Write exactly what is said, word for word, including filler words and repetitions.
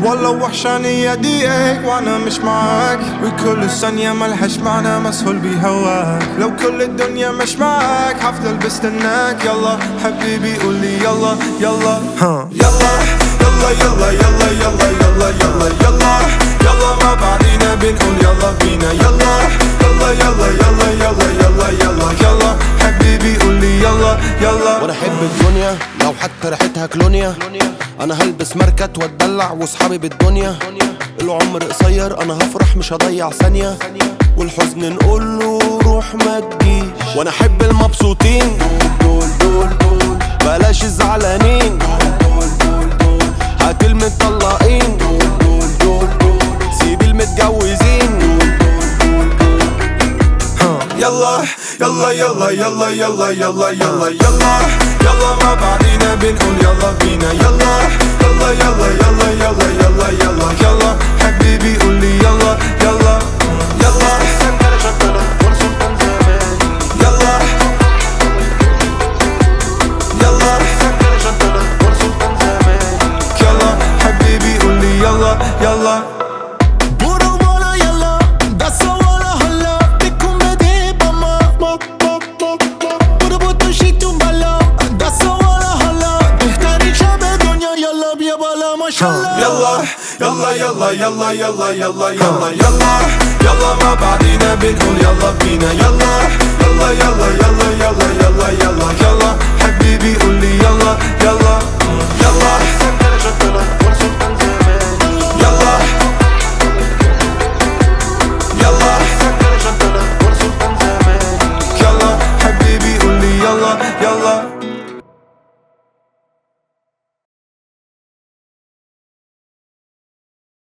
والله وحشاني يديك وانا مش معاك، وكل ثانية ملهاش معنى مسهول بهواك. لو كل الدنيا مش معاك حفضل بستناك. يلا حبيبي قولي يلا يلا ها يلا يلا يلا يلا يلا يلا يلا يلا يلا ما بعدينا بنقول يلا بينا. يلا يلا يلا يلا يلا يلا يلا يلا حبيبي قولي يلا يلا. وانا احب الدنيا لو حتى ريحتها كلونيا، انا هلبس ماركات واتدلع واصحابي بالدنيا. العمر قصير انا هفرح مش هضيع ثانية، والحزن نقوله روح ما تجيش. وانا احب المبسوطين دول دول دول بلاش الزعلانين دول دول دول هات المطلقين دول دول دول دول سيب المتجوزين دول دول دول. يلا يلا يلا يلا يلا يلا يلا يلا يلا ما بعدينا بنقول يلا بينا. يلا يلا يلا يلا يلا يلا يلا يلا حبيبي قولي يلا يلا يلا يلا يلا يلا حبيبي قولي يلا يلا. يلا يلا يلا يلا يلا يلا يلا يلا يلا ما بعدينا بنقول يلا بينا. يلا يلا يلا يلا يلا يلا يلا يلا حبيبي قولي يلا يلا يلا